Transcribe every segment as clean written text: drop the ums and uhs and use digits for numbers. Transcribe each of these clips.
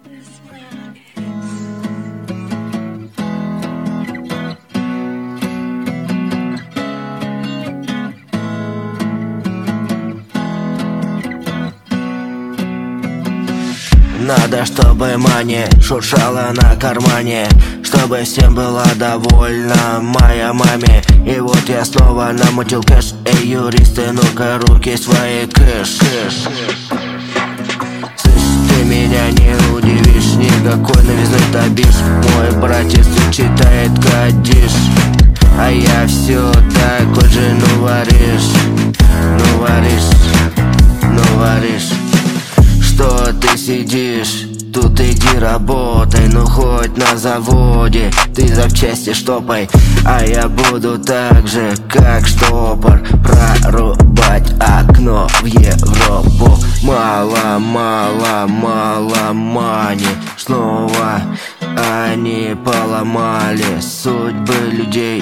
Надо, чтобы мани шуршала на кармане, чтобы всем было довольна моя маме. И вот я снова намутил кэш. Эй, юристы, ну-ка руки свои кэш. Слышь, ты меня не удивишь, никакой новизны добишь. Мой братец читает кадиш, а я все такой же, ну варишь. Что ты сидишь? Тут иди работай, ну хоть на заводе. Ты запчасти штопай, а я буду так же, как штопор, прорубать окно в Европу. Мало мани. Снова они поломали судьбы людей.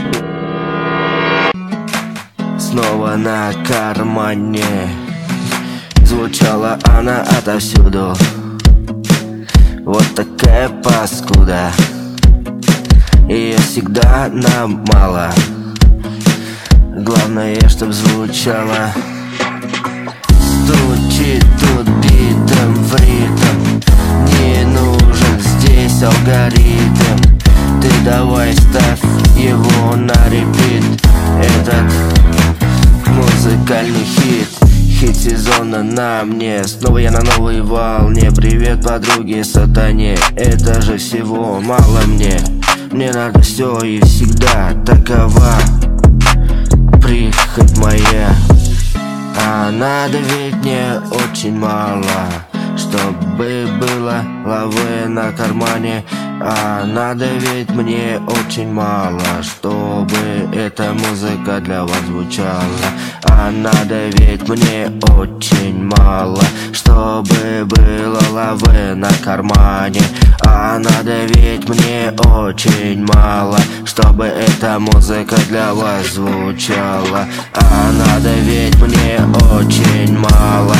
Снова на кармане звучала она отовсюду. Вот такая паскуда, ее всегда нам мало. Главное, чтоб звучало. Стучит тут битом в ритм, не нужен здесь алгоритм. Ты давай ставь его на репит. Этот музыкальный хит, хит сезона на мне. Снова я на новой волне. Привет, подруге сатане. Это же всего мало мне. Мне надо все и всегда. Такова прихоть моя. А надо ведь мне очень мало, чтобы было лавы на кармане. А надо ведь мне очень мало, чтобы эта музыка для вас звучала. А надо ведь мне очень мало, чтобы было лавы на кармане. А надо ведь мне очень мало, чтобы эта музыка для вас звучала. А надо ведь мне очень мало,